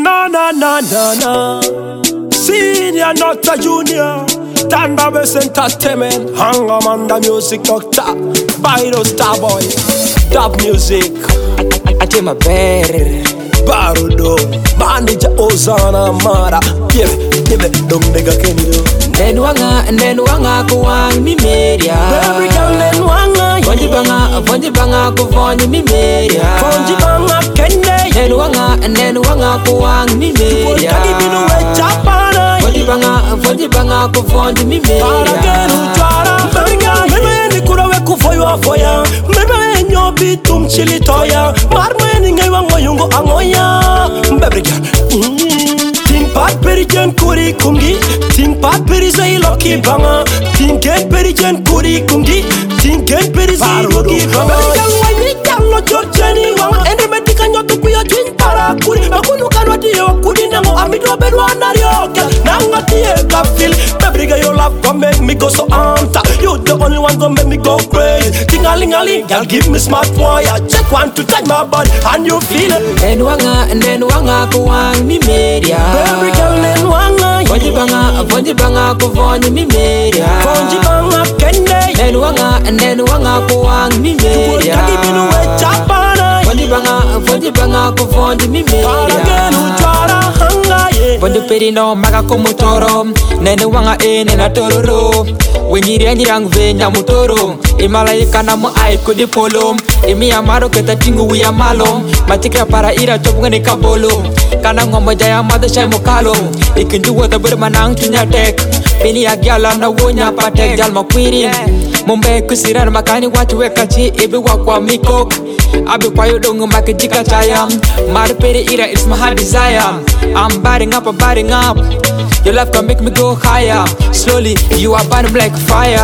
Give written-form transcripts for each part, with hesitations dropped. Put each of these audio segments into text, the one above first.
Na na na na na. Senior, not a junior. Thunderbirds Entertainment. Hangamanda Music Doctor. Byro Starboy. Dub Music. I take my bed. Barudo. Manager Ozana Mara. Give it, don't nigga can you. Nenwanga kuwang mi media. Baby girl nenwanga. Fonji banga kufonji mi media. Fonji banga kende. Nenwanga kuwang mi media. Kagi binu we chapana. Fonji banga kufonji mi media. Paragenu twara. Baby girl meme ni kurawe kufoyo foya. Meme nyobi tumchili toya. Marme ni ngewa ngoyungo angoya. Baby girl. Ting pat perijen kuri kungi. Ting pat perizai loki banga. Ting ken perijen kuri kungi. Ting ken perizai loki banga. Baby girl wani jallo jorjeni wanga. Ende medika nyotu kuya twin para kuri. Makunu kanwa diyo kuri nango amido bedwa nario. Nanga diye kafil. Baby girl your love gon' make me go so anta. You the only one gon' make me go crazy. Ting-a-ling-a-ling, girl give me smart wire. Check one to touch my body and you feel it. Nenwanga kuwang mi media. Baby girl nenwanga. Fonji banga kufonji mi media. Fonji banga kende. Nenwanga kuwang mi media. Kagi binu we chapana. Fonji banga kufonji mi media. Paragenu twara hanga ye. Fonji peri no maga kumutoro. Nenwanga nena tororo. Wenyirang venya mutoro. Imalaika na mo ai kudi polo. Imi amaro keta tingu wi amalo. Matika para ira chobunga ni kabolo. Kana ngomba jaya mada shai mokalo. Ikinju wata bermanang tunya tek. Pini agyala na wonya patek jal makwiri. Mumbe kusiran makani watu wekachi ibi wakwa mikok. Abi kwa yodongo makijika chayam. Marpere ira it's my heart desire. I'm batting up. Your love can make me go higher. Slowly, you are burning like fire.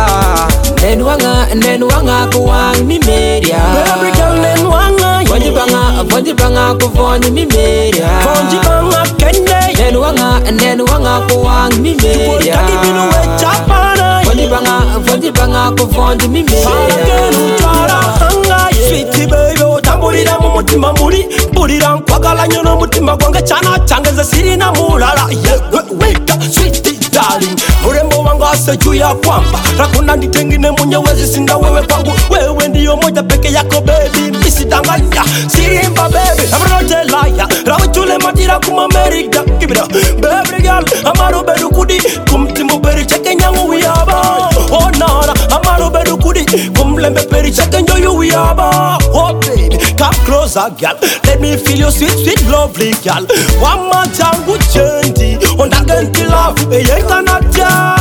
Nenwanga kuwang mi media. Baby girl nenwanga. Fonji banga kufonji mi media. Fonji banga kende. Nenwanga kuwang mi media. Kagi binu we chapana. Fonji banga kufonji mi media. Paragenu twara hanga ye. Sweetie baby utambulira mu mutima muri. Bulira nkwagala nyono mutima gwange chana changeza siri na mulala. Weka sweetie darling. Urembo wangu ase juu ya kwamba rakuna nditengine mwenyewezi sinda wewe kwangu. Wewe ndiyo moja peke yako baby. Misidanganya sirimba baby. Amrote laya rawe chule matira kuma merida. Give it up baby girl. Amaro bedu kudi kumtimu beri cheke nyangu wiyaba. Oh nana amaro bedu kudi kumlembe peri cheke njoyu wiyaba. Oh baby come closer girl. Let me feel your sweet sweet lovely girl. Wama changu chendi ondagenti love eyenga natia.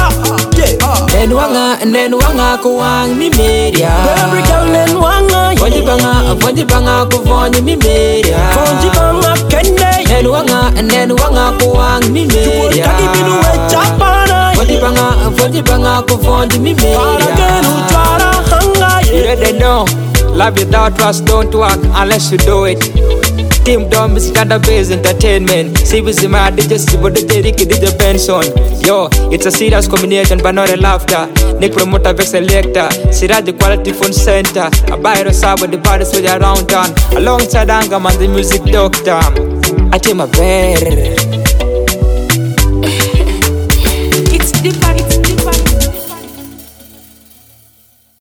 Nenwanga kuwang mi media. Baby girl nenwanga. Fonji banga kufonji mi media. Fonji banga kende. Nenwanga kuwang mi media. Kagi binu we chapana. Fonji banga kufonji mi media. Paragenu twara hanga ye. You already know. Love without trust don't work unless you do it. Team Dom is Thunderbirds Entertainment. CBC my DJ Sibo DJ Ricky DJ Benson. Yo, it's a serious combination but not a laughter. Nick promoter vex selector. Siraj the quality phone center. A Byro Sabo the baddest with around town. Alongside Angaman the music doctor. I take my bed.